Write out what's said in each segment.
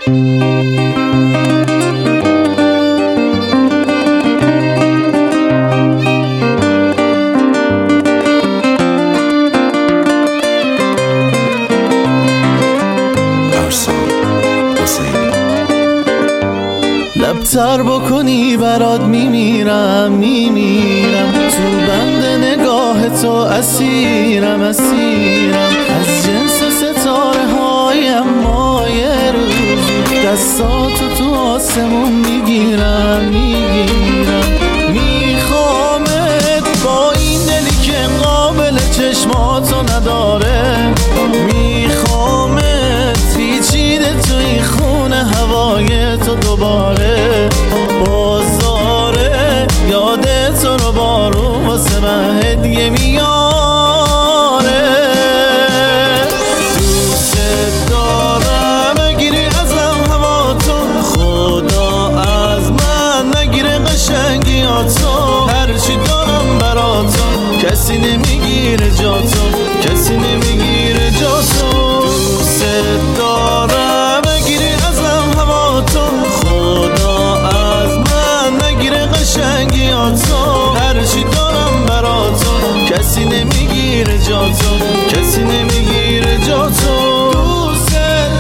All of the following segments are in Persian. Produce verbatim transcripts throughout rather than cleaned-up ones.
لبتر بکنی برات میمیرم میمیرم، تو بند نگاه تو اسیرم اسیرم، از جنس ستاره هایم مایه روزی، دستاتو تو آسمون میگیرم میگیرم. میخوامت با این دلی که قابل چشماتو نداره، میخوامت پیچیده تو این خونه هوای تو دوباره، بازاره یادت تو رو بارون واسه من هدیه میاره. دوست دارم نگیری ازم هوا تو، خدا از من نگیره قشنگیاتو، هرچی دارم براتو کسی نمیگیره جاتو، کسی نمیگیره جاتو. دوست دارم نگیری ازم هوا تو، خدا از من نگیره قشنگیاتو، هرچی دارم براتو کسی نمیگیره جاتو، کسی نمیگیره جاتو. دوست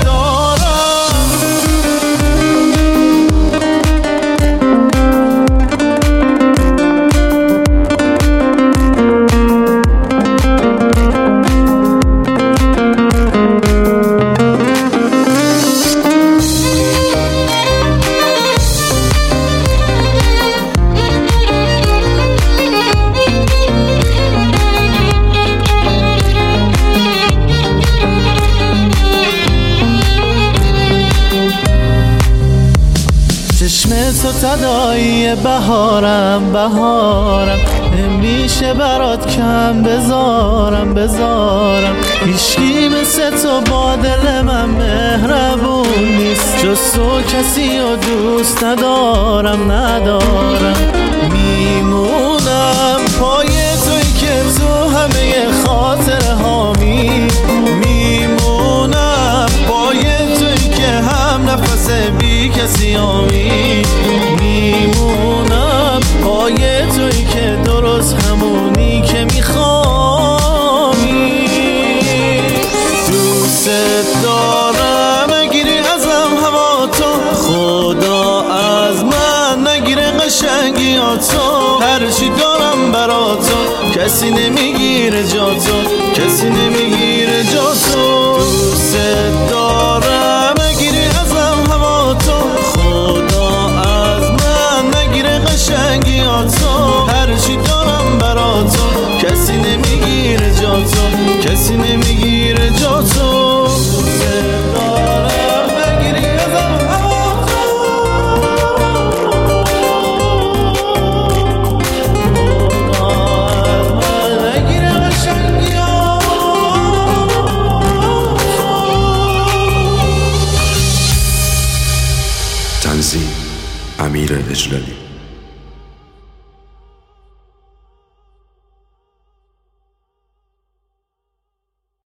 چشم تو تداعی بهارم بهارم، نمیشه برات کم بذارم بذارم. هیچکی مثل تو با دل من مهربون نیست، جز تو کسی و دوست ندارم ندارم. میمونم پای توی که تو همه خاطره هامی، میمونم پای توی که هم نفس بی کسی هامی، میمونم پای توی که درست همونی که میخوامی. دوست دارم نگیری ازم هوا تو، خدا از من نگیره قشنگیاتو، هرچی دارم براتو کسی نمیگیره جاتو، کسی نمیگیره جاتو. دوست دارم نگیری ازم هوا تو، خدا از من نگیره قشنگیاتو، هرچی دارم براتو کسی نمیگیره جاتو، کسی نمیگیره جاتو. دوست دارم نگیری ازم هوا تو، خدا از من نگیره قشنگیاتو. تنظیم امیر اجلالی.